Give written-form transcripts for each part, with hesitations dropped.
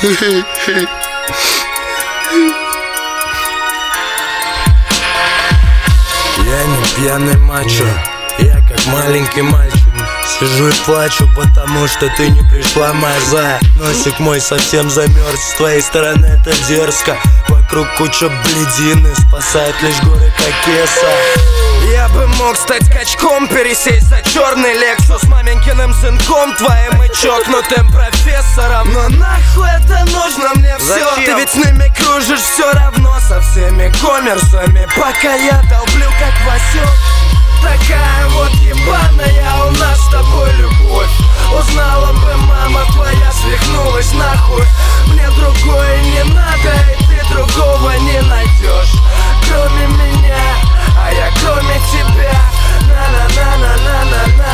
Я не пьяный мачо, я как маленький мальчик. Сижу и плачу, потому что ты не пришла, моя зая. Носик мой совсем замерз, с твоей стороны это дерзко. Вокруг куча бледины, спасает лишь горы Кокеса. Я бы мог стать качком, пересесть за черный Лексус, маменькиным сынком, твоим и чокнутым профессором. Но нахуй это нужно мне все? Зачем? Ты ведь с ними кружишь все равно, со всеми коммерсами, пока я долблю как Васек. Такая вот ебаная у нас с тобой любовь. Узнала бы мама твоя, свихнулась нахуй. Мне другое не надо, и ты другого не найдешь, кроме меня, а я кроме тебя. На-на-на-на-на-на-на.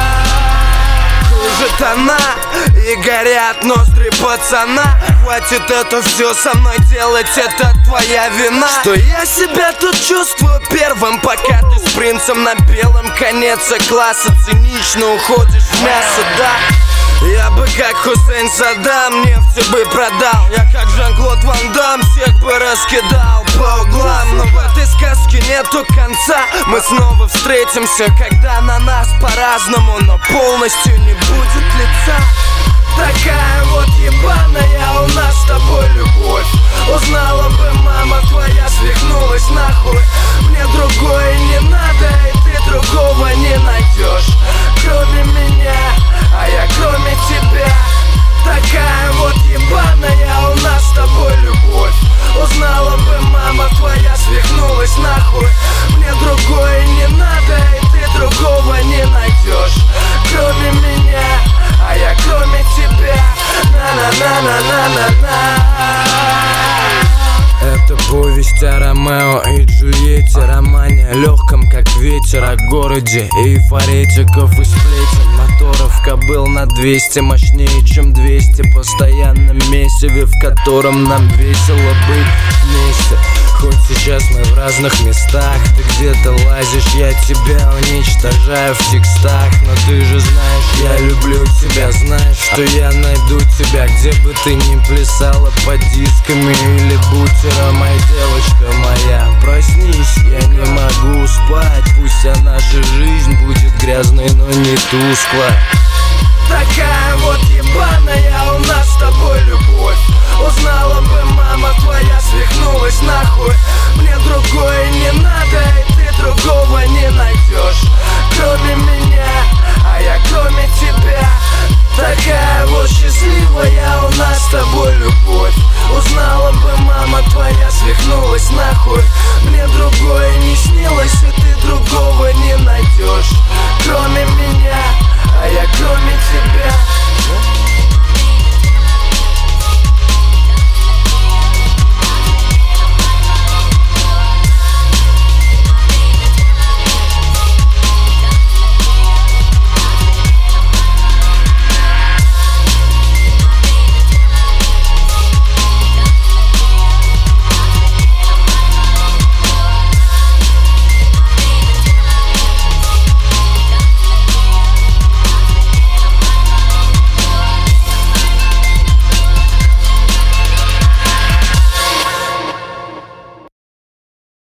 Кружит она и горят ноздри пацана. Хватит это все со мной делать, это твоя вина, что я себя тут чувствую первым, пока ты с принцем на белом коне класса цинично уходишь в мясо, да. Я бы как Хусейн Саддам нефть бы продал. Я как Жан-Клод Ван Дам всех бы раскидал по углам. Но в этой сказке нету конца. Мы снова встретимся, когда на нас по-разному, но полностью не будет лица. Такая вот ебаная у нас с тобой любовь. Узнала бы мама твоя, свихнулась нахуй. Мне другое не надо, и ты другого не найдешь, кроме меня, а я кроме тебя. Такая вот ебаная у нас с тобой любовь. Узнала бы мама твоя, свихнулась нахуй. Мне другое не надо, и ты другого не найдешь, кроме меня, а я кроме тебя. На-на-на-на-на-на-на. Это повесть о Ромео и Джульетте, романе легком как ветер, о городе эйфоретиков и сплетен, моторов кобыл на 200, мощнее чем 200, постоянном месиве, в котором нам весело быть вместе. Хоть сейчас мы в разных местах, ты где-то лазишь, я тебя уничтожаю в текстах. Но ты же знаешь, я люблю тебя, знаешь, что я найду тебя, где бы ты ни плясала под дисками или бутером. Моя девочка моя, проснись, я не могу спать. Пусть вся наша жизнь будет грязной, но не тусклой. Такая вот ебаная у нас